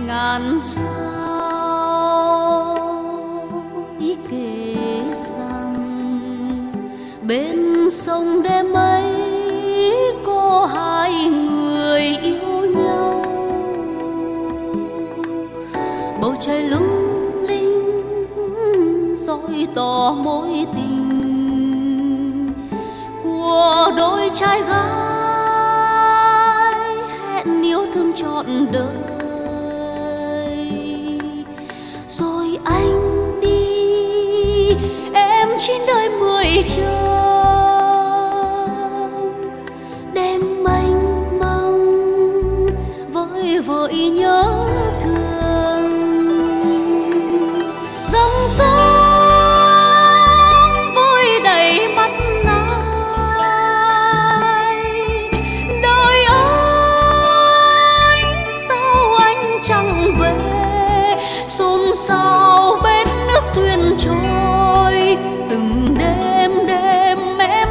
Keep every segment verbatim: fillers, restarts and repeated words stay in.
ngàn sao ý kể rằng bên sông đêm ấy có hai người yêu nhau. Bầu trời lung linh soi tỏ mối tình của đôi trai gái hẹn yêu thương trọn đời. Rồi anh đi em chín đời mười trâu, đêm mênh mông vơi vợi nhớ thương. Dòng sông vui đầy mắt ai, đời anh sao anh chẳng về. Xôn xao bên nước thuyền trôi, từng đêm đêm em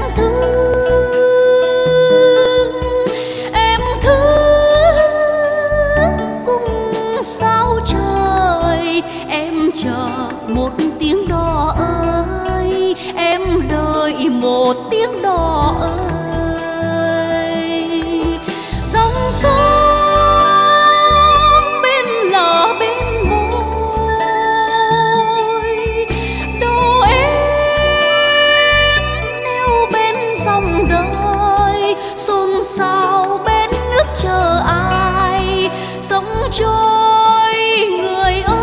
thương, em thương cùng sao trời. Em chờ một tiếng đò ơi, em đợi một tiếng đò ơi. Dòng sông bên lờ bên môi, đồ em neo bên dòng đời. Xôn xao bên nước chờ ai, sóng trôi người ơi.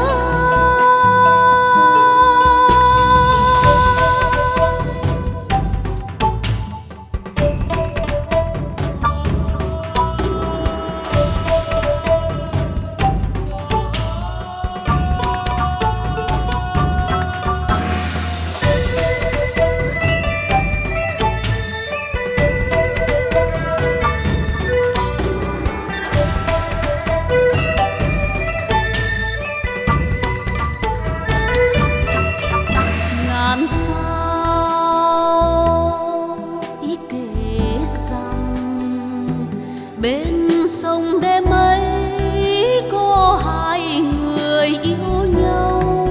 Ngàn sao ý kể rằng bên sông đêm ấy có hai người yêu nhau.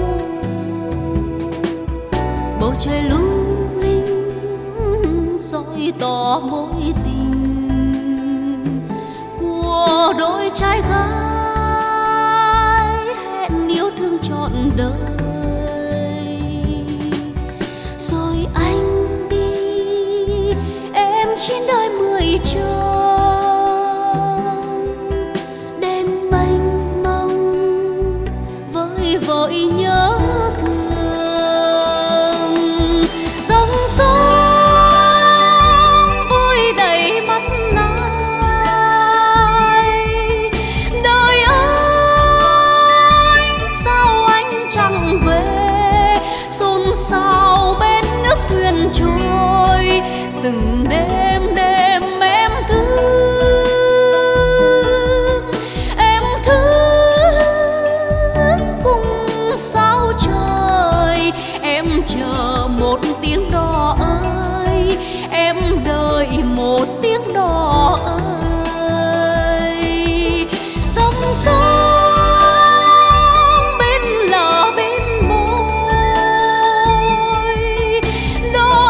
Bầu trời lung linh soi tỏ mối tình của đôi trai gái hẹn yêu thương trọn đời. Rồi anh đi em chín đời mười trâu, đêm mênh mông vơi vợi nhớ thương. Dòng sông vui đầy mắt ai, đời anh sao anh chẳng về. Xôn xao bên nước thuyền trôi, từng đêm đêm em thương, em thương cùng sao trời. Em chờ một tiếng đò ơi, em đợi một tiếng đò ơi. Dòng sông bên lờ bên môi, đồ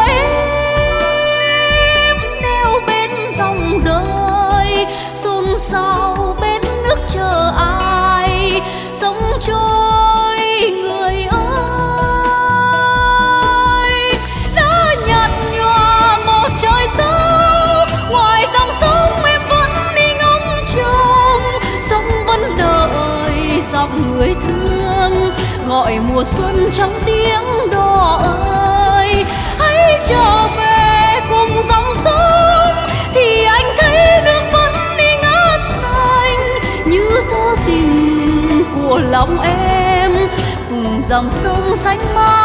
em neo bên dòng đời. Xôn xao bên nước chờ ai, sóng trôi người ơi. Đã nhạt nhòa một trời sâu, ngoài dòng sông em vẫn đi ngóng trông. Sông vẫn đợi dòng người thương, gọi mùa xuân trong tiếng đò ơi. Hãy trở về cùng dòng sông thì anh thấy nước vẫn đi ngát xanh, như thơ tình của lòng em cùng dòng sông xanh mát.